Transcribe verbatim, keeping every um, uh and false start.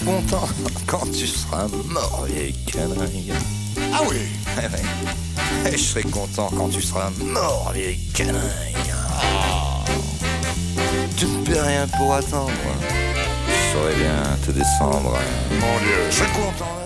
content quand tu seras mort, vieille canaille. Ah oui. Eh oui. Et je serai content quand tu seras mort, vieille canaille. Ah. Tu ne peux rien pour attendre. Je saurais bien te descendre. Mon Dieu. Je serai content.